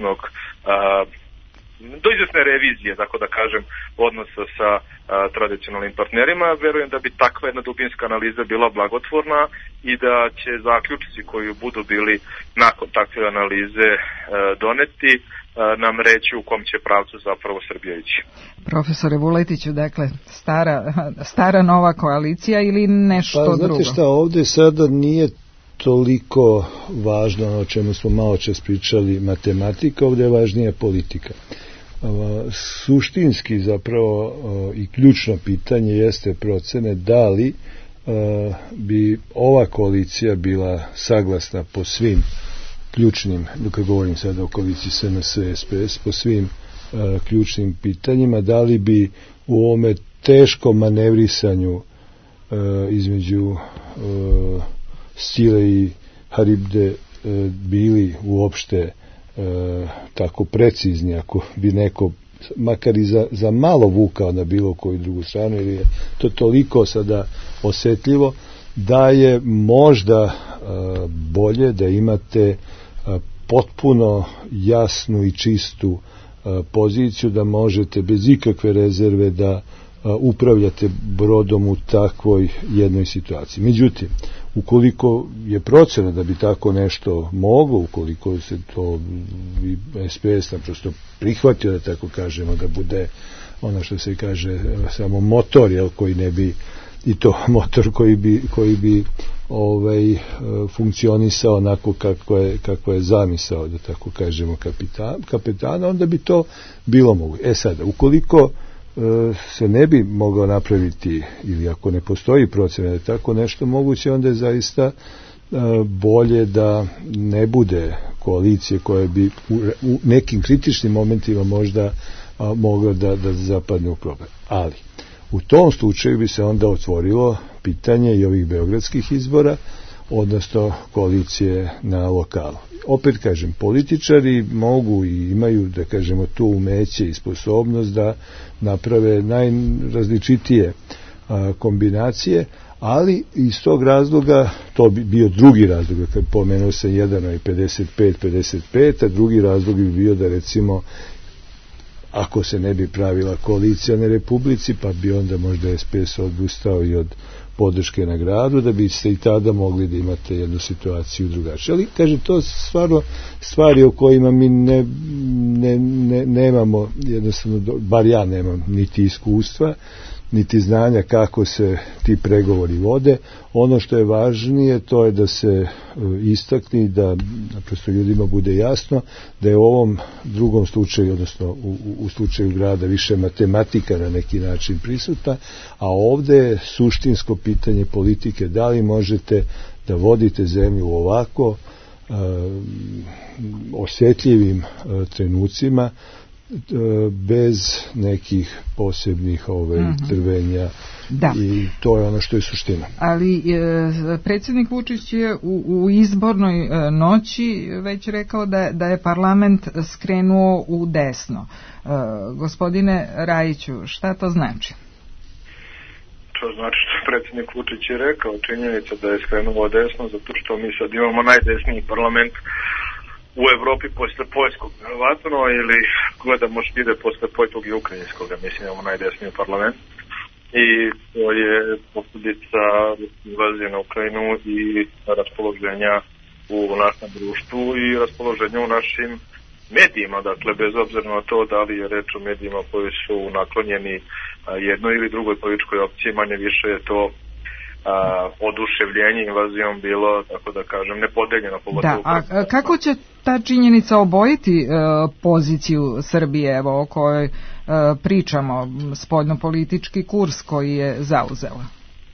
izvesne revizije, tako da kažem, odnosa sa tradicionalnim partnerima. Verujem da bi takva jedna dubinska analiza bila blagotvorna i da će zaključci koji budu bili nakon takve analize doneti nam reći u kom će pravcu zapravo Srbija ići. Profesore Vuletiću, dakle, stara nova koalicija ili nešto drugo? Znate šta, ovdje sada nije toliko važno o čemu smo malo čas pričali matematika, ovdje je važnija politika. Suštinski zapravo i ključno pitanje jeste procene da li bi ova koalicija bila saglasna po svim ključnim, kad govorim sada o koaliciji SNS-SPS, po svim ključnim pitanjima, da li bi u ovome teškom manevrisanju između Stile i Haribde bili uopšte tako precizni, ako bi neko makar i za malo vukao na bilo koju drugu stranu, jer je to toliko sada osjetljivo da je možda bolje da imate potpuno jasnu i čistu poziciju, da možete bez ikakve rezerve da upravljate brodom u takvoj jednoj situaciji. Međutim, ukoliko je procena da bi tako nešto moglo, ukoliko se to SPS naprosto prihvatio, da tako kažemo, da bude ono što se kaže samo motor, jel, koji ne bi, i to motor koji bi funkcionisao onako kako je zamisao, da tako kažemo, kapetana, onda bi to bilo moguće. Sada, ukoliko se ne bi moglo napraviti, ili ako ne postoji procena da je tako nešto moguće, onda je zaista bolje da ne bude koalicije koja bi u nekim kritičnim momentima možda mogla da zapadne u problem. Ali u tom slučaju bi se onda otvorilo pitanje i ovih beogradskih izbora, odnosno koalicije na lokalu. Opet kažem, političari mogu i imaju, da kažemo, tu umeće i sposobnost da naprave najrazličitije kombinacije, ali iz tog razloga, to bi bio drugi razlog, kad pomenuo sam jedan je 55-55, a drugi razlog bi bio da, recimo, ako se ne bi pravila koalicija na Republici, pa bi onda možda SPS odustao i od podrške na gradu, da biste i tada mogli da imate jednu situaciju drugačiju. Ali, kažem, to stvarno stvari o kojima mi nemamo, jednostavno, bar ja nemam niti iskustva, niti znanja kako se ti pregovori vode. Ono što je važnije, to je da se istakne, da naprosto ljudima bude jasno da je u ovom drugom slučaju, odnosno u slučaju grada, više matematika na neki način prisutna, a ovdje je suštinsko pitanje politike, da li možete da vodite zemlju ovako osjetljivim trenucima bez nekih posebnih trvenja. Da. I to je ono što je suština. Ali predsjednik Vučić je u izbornoj noći već rekao da je parlament skrenuo u desno. Gospodine Rajiću, šta to znači? To znači što predsjednik Vučić je rekao, činjenica da je skrenuo desno, zato što mi sad imamo najdesniji parlament u Evropi posle poljskog, verovatno, ili gledamo štide posle poljskog i ukrajinskog, mislim imamo najdesniji parlament. I to je posljedica invazije na Ukrajinu i raspoloženja u našem društvu i raspoloženja u našim medijima, dakle bez obzira na to da li je reč o medijima koji su naklonjeni jednoj ili drugoj političkoj opciji, manje više je to oduševljenje invazijom bilo, tako da kažem, nepodeljeno. Da, a kako će ta činjenica obojiti poziciju Srbije, evo, o kojoj pričamo, spoljnopolitički kurs koji je zauzela?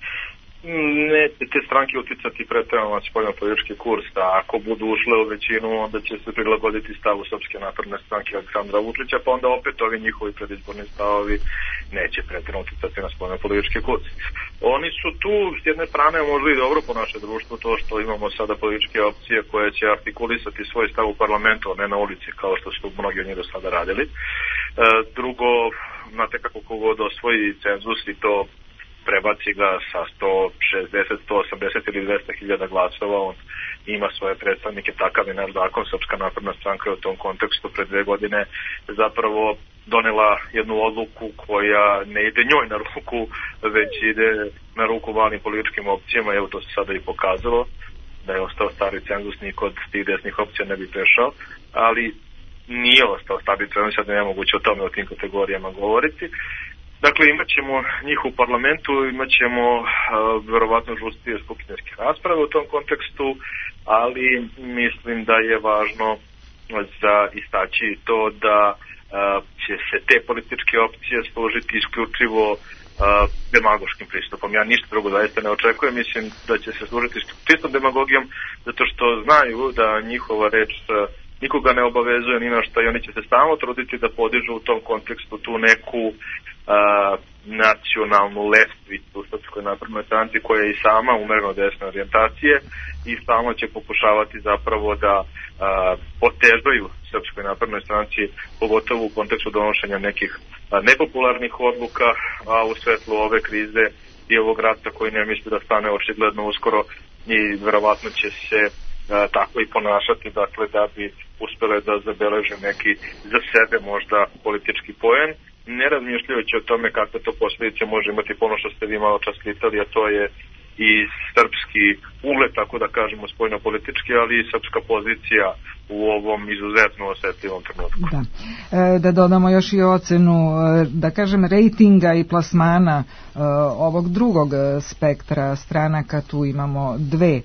Neće te stranke uticati pretjerano na spoljnopolitički kurs, da ako budu ušle u većinu, onda će se prilagoditi stavu Srpske napredne stranke Aleksandra Vučića, pa onda opet ovi njihovi predizborni stavovi neće pretjerano uticati na spoljnopolitički kurs. Oni su tu, s jedne strane, možda i dobro po naše društvo, to što imamo sada političke opcije koje će artikulisati svoj stav u parlamentu, a ne na ulici, kao što su mnogi od njih do sada radili. Drugo, znate kako kogod osvoji cenzus i to prebaci ga sa 160, 180 ili 200 hiljada glasova, on ima svoje predstavnike, takav je naš zakon. Srpska napredna stranka je u tom kontekstu pre 2 godine zapravo donela jednu odluku koja ne ide njoj na ruku, već ide na ruku malim političkim opcijama. Evo to se sada i pokazalo, da je ostao stari cenzus, niko od tih desnih opcija ne bi prešao, ali nije ostao stari cenzus, sad je nemoguće o tome, o tim kategorijama govoriti. Dakle, imat ćemo njih u parlamentu, imat ćemo verovatno žustije skupštinske rasprave u tom kontekstu, ali mislim da je važno za istaći to da će se te političke opcije složiti isključivo demagoškim pristupom. Ja ništa drugo zaista ne očekujem, mislim da će se služiti čistom demagogijom, zato što znaju da njihova reč nikoga ne obavezuje ni na šta i oni će se stalno truditi da podižu u tom kontekstu tu neku nacionalnu lestvicu u Srpskoj naprednoj stranci koja je i sama umereno desne orijentacije i stalno će pokušavati zapravo da otežaju Srpskoj naprednoj stranci, pogotovo u kontekstu donošenja nekih nepopularnih odluka, a u svetlu ove krize i ovog rata koji ne misli da stane očigledno uskoro i verovatno će se tako i ponašati, dakle da bi uspele da zabeleže neki za sebe možda politički poen, ne razmišljajući o tome kakve to posljedice može imati po ono što ste vi malo čas pitali, a to je i srpski ugled, tako da kažemo spoljno-politički, ali i srpska pozicija u ovom izuzetno osjetljivom trenutku. Da dodamo još i ocenu, da kažem, rejtinga i plasmana ovog drugog spektra stranaka. Tu imamo dve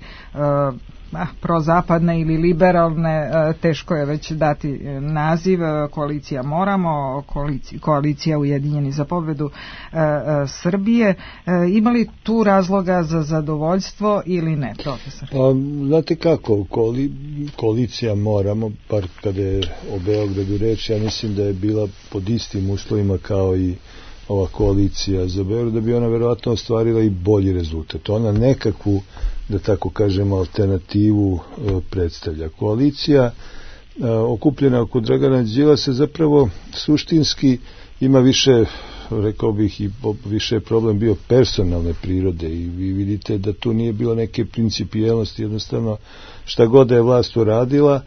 prozapadne ili liberalne, teško je već dati naziv, koalicija Moramo, koalicija Ujedinjeni za pobedu Srbije. Ima li tu razloga za zadovoljstvo ili ne, profesor? Znate kako, koalicija Moramo, par kada je o Beogradu reč, ja mislim da je bila pod istim uslovima kao i ova koalicija za Beograd, da bi ona verovatno ostvarila i bolji rezultat. Ona nekakvu, da tako kažemo, alternativu predstavlja. Koalicija okupljena oko Dragana Đilasa zapravo suštinski ima više, rekao bih, i više problem bio personalne prirode i vi vidite da tu nije bilo neke principijelnosti, jednostavno šta god da je vlast uradila,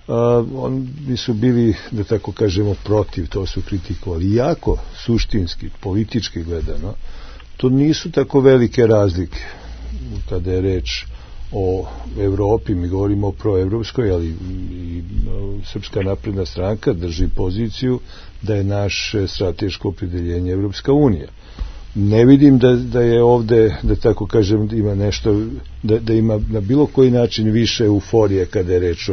oni su bili, da tako kažemo, protiv, to su kritikovali. Iako suštinski, politički gledano, to nisu tako velike razlike kada je reč o Evropi, mi govorimo o proevropskoj, ali i Srpska napredna stranka drži poziciju da je naše strateško opredeljenje Evropska unija. Ne vidim da je ovde, da tako kažem, ima nešto, da ima na bilo koji način više euforije kada je reč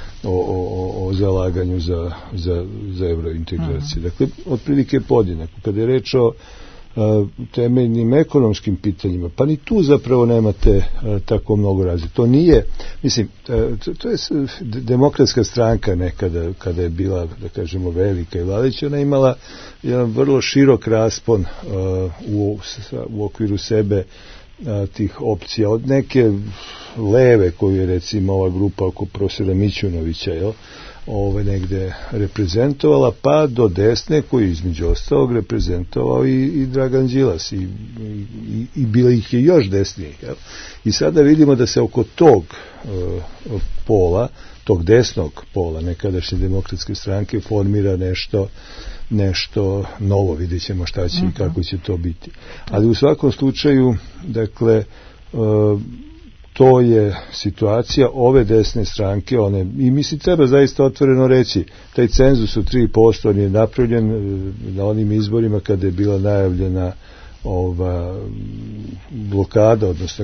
o zalaganju za evrointegraciju. Dakle, otprilike podjednako. Kada je reč o temeljnim ekonomskim pitanjima, pa ni tu zapravo nemate tako mnogo razlike. To nije, mislim, to je Demokratska stranka nekada, kada je bila, da kažemo, velika i vladajuća, ona imala jedan vrlo širok raspon u okviru sebe tih opcija, od neke leve koju je recimo ova grupa oko profesora Mićunovića, negde reprezentovala, pa do desne koji između ostalog reprezentovao i Dragan Đilas i bilo ih je još desnijih. I sada vidimo da se oko tog pola, tog desnog pola nekadašnje Demokratske stranke formira nešto novo, vidjet ćemo šta će i kako će to biti. Ali u svakom slučaju, dakle, to je situacija ove desne stranke, i mislim treba zaista otvoreno reći, taj cenzus od 3% on je napravljen na onim izborima kada je bila najavljena blokada, odnosno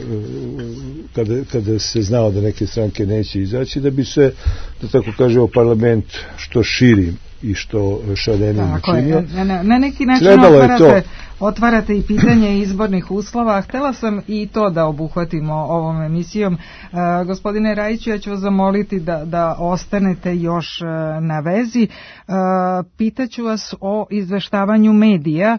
kada se znao da neke stranke neće izaći, da bi se, da tako kažemo, parlament što širi i što šarenije učinio. Na neki način otvarate i pitanje izbornih uslova. Htela sam i to da obuhvatimo ovom emisijom. Gospodine Rajiću, ja ću vas zamoliti da ostanete još na vezi. Pitaću vas o izveštavanju medija.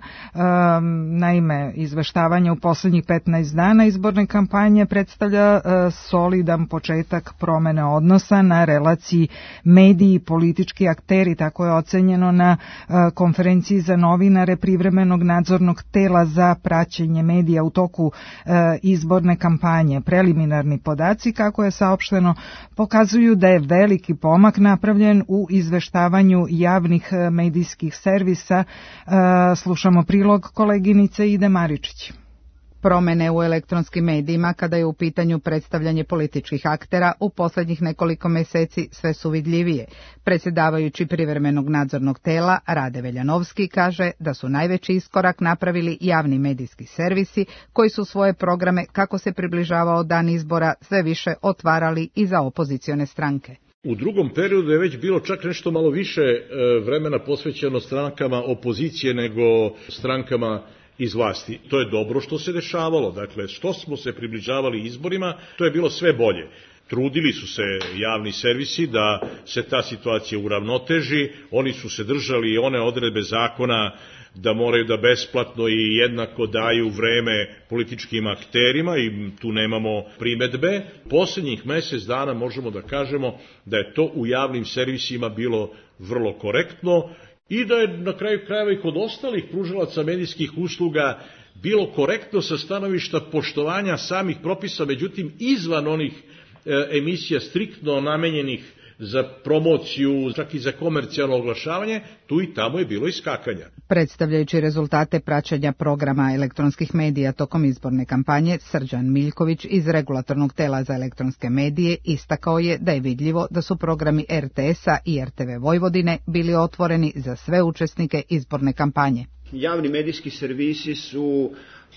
Naime, izveštavanje u poslednjih 15 dana izborne kampanje predstavlja solidan početak promene odnosa na relaciji mediji i politički akteri, tako je ocenjeno na konferenciji za novinare privremenog nadzornog tela za praćenje medija u toku izborne kampanje. Preliminarni podaci, kako je saopšteno, pokazuju da je veliki pomak napravljen u izveštavanju javnih medijskih servisa. Slušamo prilog koleginice Ide Maričić. Promene u elektronskim medijima kada je u pitanju predstavljanje političkih aktera u posljednjih nekoliko meseci sve su vidljivije. Predsjedavajući privremenog nadzornog tela Rade Veljanovski kaže da su najveći iskorak napravili javni medijski servisi koji su svoje programe, kako se približavao dan izbora, sve više otvarali i za opozicione stranke. U drugom periodu je već bilo čak nešto malo više vremena posvećeno strankama opozicije nego strankama iz vlasti. To je dobro što se dešavalo, dakle što smo se približavali izborima, to je bilo sve bolje. Trudili su se javni servisi da se ta situacija uravnoteži, oni su se držali one odredbe zakona da moraju da besplatno i jednako daju vreme političkim akterima i tu nemamo primedbe. Poslednjih mesec dana možemo da kažemo da je to u javnim servisima bilo vrlo korektno i da je na kraju krajeva i kod ostalih pružalaca medijskih usluga bilo korektno sa stanovišta poštovanja samih propisa, međutim izvan onih emisija striktno namenjenih za promociju, čak i za komercijalno oglašavanje, tu i tamo je bilo iskakanja. Predstavljajući rezultate praćenja programa elektronskih medija tokom izborne kampanje, Srđan Miljković iz Regulatornog tela za elektronske medije istakao je da je vidljivo da su programi RTS-a i RTV Vojvodine bili otvoreni za sve učesnike izborne kampanje. Javni medijski servisi su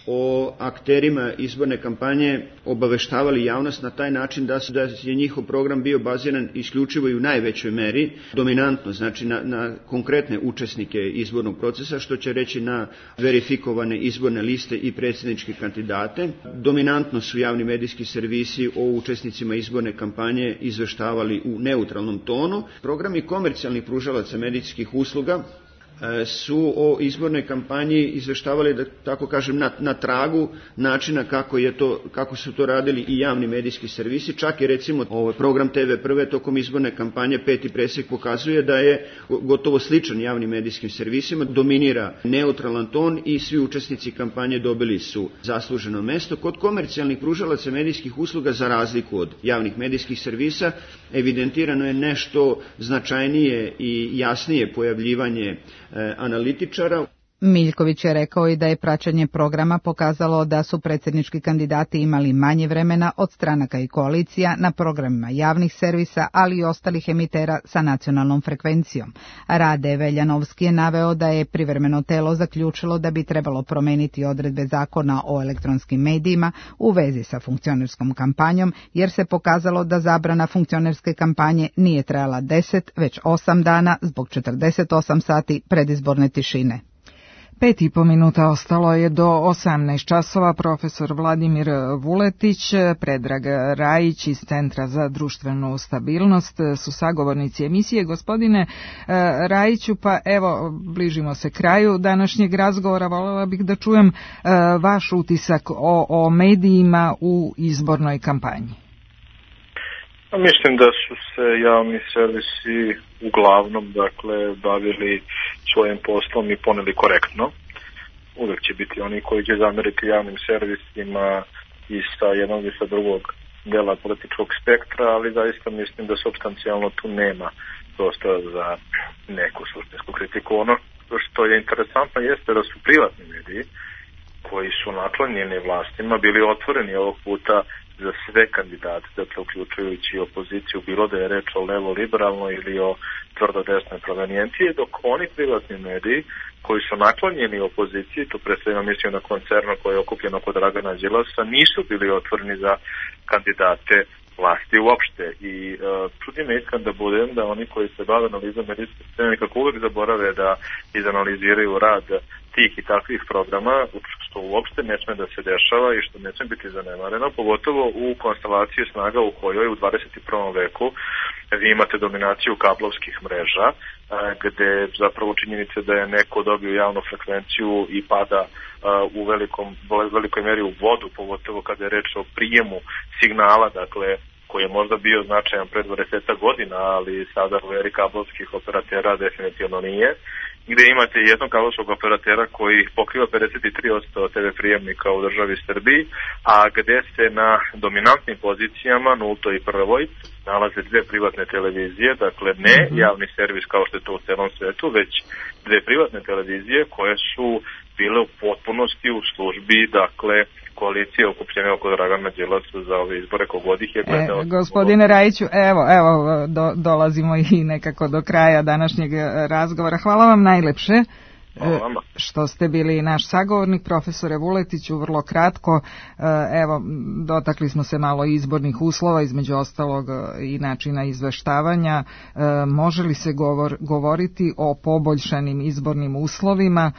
o akterima izborne kampanje obaveštavali javnost na taj način da je njihov program bio baziran isključivo i u najvećoj meri, dominantno, znači na konkretne učesnike izbornog procesa, što će reći na verifikovane izborne liste i predsjedničke kandidate. Dominantno su javni medijski servisi o učesnicima izborne kampanje izveštavali u neutralnom tonu. Programi komercijalnih pružalaca medijskih usluga su o izbornoj kampanji izveštavali, da tako kažem, na tragu načina kako su to radili i javni medijski servisi. Čak i recimo program TV Prve tokom izborne kampanje Peti presjek pokazuje da je gotovo sličan javnim medijskim servisima, dominira neutralan ton i svi učesnici kampanje dobili su zasluženo mesto. Kod komercijalnih pružalaca medijskih usluga, za razliku od javnih medijskih servisa, evidentirano je nešto značajnije i jasnije pojavljivanje analitičara. Miljković je rekao i da je praćenje programa pokazalo da su predsjednički kandidati imali manje vremena od stranaka i koalicija na programima javnih servisa, ali i ostalih emitera sa nacionalnom frekvencijom. Rade Veljanovski je naveo da je privremeno telo zaključilo da bi trebalo promeniti odredbe zakona o elektronskim medijima u vezi sa funkcionerskom kampanjom, jer se pokazalo da zabrana funkcionerske kampanje nije trajala 10, već 8 dana zbog 48 sati predizborne tišine. 5,5 minuta ostalo je do 18 časova. Profesor Vladimir Vuletić, Predrag Rajić iz Centra za društvenu stabilnost su sagovornici emisije. Gospodine Rajiću, pa evo, bližimo se kraju današnjeg razgovora. Voljela bih da čujem vaš utisak o medijima u izbornoj kampanji. Mislim da su se javni servisi uglavnom bavili svojim poslom i poneli korektno. Uvek će biti oni koji će zameriti javnim servisima i sa jednog i sa drugog dela političkog spektra, ali zaista mislim da supstancijalno tu nema prostora za neku suštinsku kritiku. Ono što je interesantno jeste da su privatni mediji koji su naklonjeni vlastima bili otvoreni ovog puta za sve kandidate, dakle uključujući opoziciju, bilo da je reč o levo-liberalnoj ili o tvrdo-desnoj provenijenciji, dok oni privatni mediji koji su naklonjeni opoziciji, tu predstavljamo mislim na koncernu koji je okupljen oko Dragana Đilasa, nisu bili otvoreni za kandidate vlasti uopšte. I čudi me iskren da budem da oni koji se bave analizom medijske scene nekako uvek zaborave da izanaliziraju rad tih i takvih programa, što uopšte ne sme da se dešava i što ne sme biti zanemareno, pogotovo u konstelaciji snaga u kojoj u 21. veku vi imate dominaciju kablovskih mreža, gde zapravo činjenica da je neko dobio javnu frekvenciju i pada u velikoj meri u vodu, pogotovo kada je reč o prijemu signala, dakle, koji je možda bio značajan pred 20 godina, ali sada u eri kablovskih operatera definitivno nije, gde imate jednog kablovskog operatera koji pokriva 53% TV prijemnika u državi Srbiji, a gde se na dominantnim pozicijama, 0. i 1. nalaze dve privatne televizije, dakle ne javni servis kao što je to u celom svetu, već dve privatne televizije koje su bile u potpunosti u službi, dakle, koalicije okupljene oko Dragana Đilasa za ove izbore kogod ih je gledao. Gospodine Rajiću, evo, dolazimo i nekako do kraja današnjeg razgovora. Hvala vam najlepše što ste bili naš sagovornik, profesore Vuletiću, vrlo kratko. Evo, dotakli smo se malo izbornih uslova, između ostalog i načina izveštavanja. Može li se govoriti o poboljšanim izbornim uslovima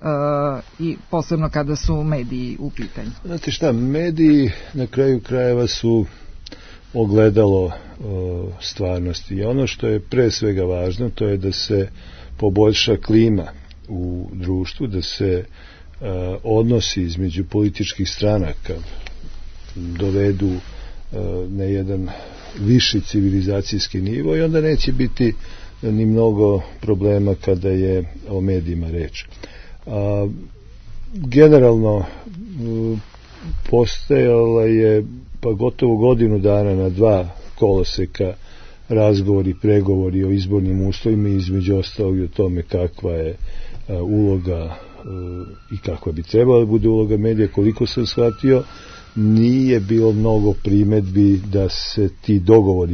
i posebno kada su mediji u pitanju? Znate šta, mediji na kraju krajeva su ogledalo stvarnosti i ono što je pre svega važno to je da se poboljša klima u društvu, da se odnosi između političkih stranaka dovedu na jedan viši civilizacijski nivo i onda neće biti ni mnogo problema kada je o medijima reč. Generalno postojala je pa gotovo godinu dana na dva koloseka razgovori, pregovori o izbornim uslovima i između ostalog i o tome kakva je uloga i kakva bi trebala da bude uloga medija. Koliko sam shvatio, nije bilo mnogo primedbi da se ti dogovori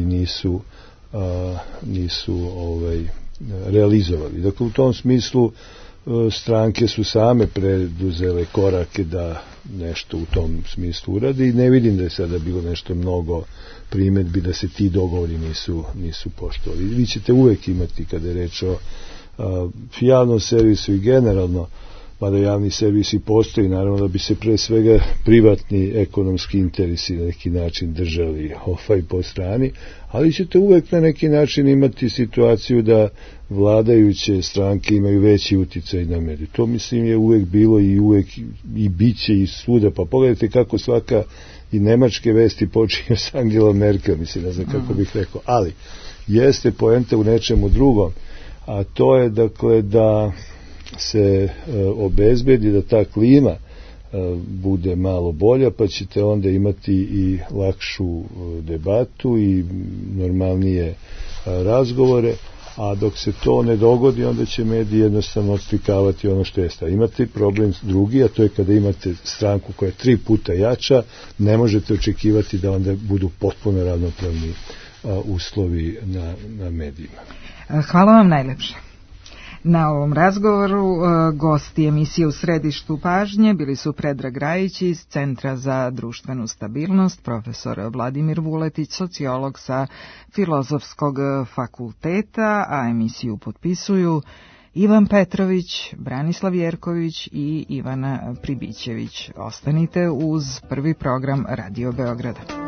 nisu realizovali. Dakle, u tom smislu stranke su same preduzele korake da nešto u tom smislu uradi i ne vidim da je sada bilo nešto mnogo primedbi da se ti dogovori nisu poštovali. Vi ćete uvek imati, kada je reč o javnom servisu i generalno, mada javni servisi postoji, naravno da bi se pre svega privatni ekonomski interesi na neki način držali po strani, ali ćete uvek na neki način imati situaciju da vladajuće stranke imaju veći uticaj na medije. To mislim je uvek bilo i uvek i bit će i svuda. Pa pogledajte kako svaka i nemačke vesti počinju s Angelom Merkel, mislim, ne znam kako bih rekao, ali jeste poenta u nečemu drugom, a to je dakle da se obezbedi da ta klima bude malo bolja, pa ćete onda imati i lakšu debatu i normalnije razgovore, a dok se to ne dogodi, onda će mediji jednostavno odslikavati ono što jeste. Imate problem drugi, a to je kada imate stranku koja je 3 puta jača, ne možete očekivati da onda budu potpuno ravnopravni uslovi na medijima. Hvala vam najlepše. Na ovom razgovoru gosti emisije U središtu pažnje bili su Predrag Rajić iz Centra za društvenu stabilnost, profesor Vladimir Vuletić, sociolog sa Filozofskog fakulteta, a emisiju potpisuju Ivan Petrović, Branislav Jerković i Ivana Pribićević. Ostanite uz prvi program Radio Beograda.